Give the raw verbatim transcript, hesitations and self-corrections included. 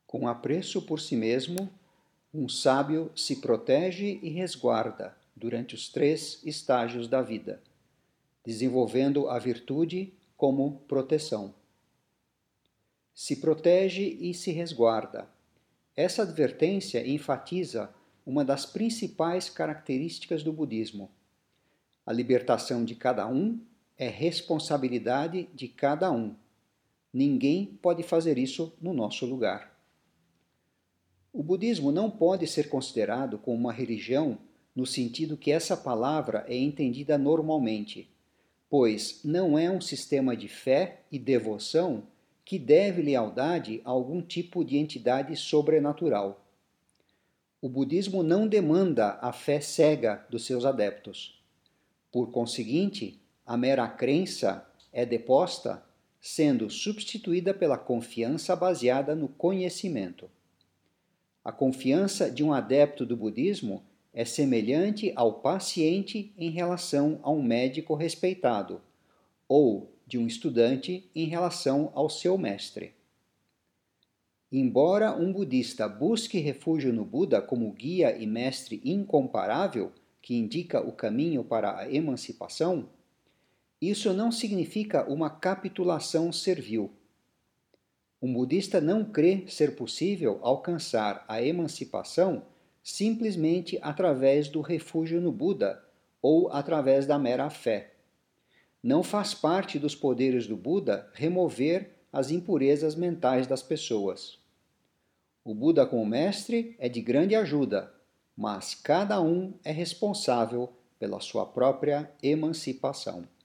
Com apreço por si mesmo, um sábio se protege e resguarda durante os três estágios da vida, desenvolvendo a virtude como proteção. Se protege e se resguarda. Essa advertência enfatiza uma das principais características do budismo. A libertação de cada um é responsabilidade de cada um. Ninguém pode fazer isso no nosso lugar. O budismo não pode ser considerado como uma religião no sentido que essa palavra é entendida normalmente, pois não é um sistema de fé e devoção que deve lealdade a algum tipo de entidade sobrenatural. O budismo não demanda a fé cega dos seus adeptos. Por conseguinte, a mera crença é deposta, sendo substituída pela confiança baseada no conhecimento. A confiança de um adepto do budismo é semelhante ao paciente em relação a um médico respeitado, ou de um estudante em relação ao seu mestre. Embora um budista busque refúgio no Buda como guia e mestre incomparável, que indica o caminho para a emancipação, isso não significa uma capitulação servil. Um budista não crê ser possível alcançar a emancipação simplesmente através do refúgio no Buda ou através da mera fé. Não faz parte dos poderes do Buda remover as impurezas mentais das pessoas. O Buda como mestre é de grande ajuda, mas cada um é responsável pela sua própria emancipação.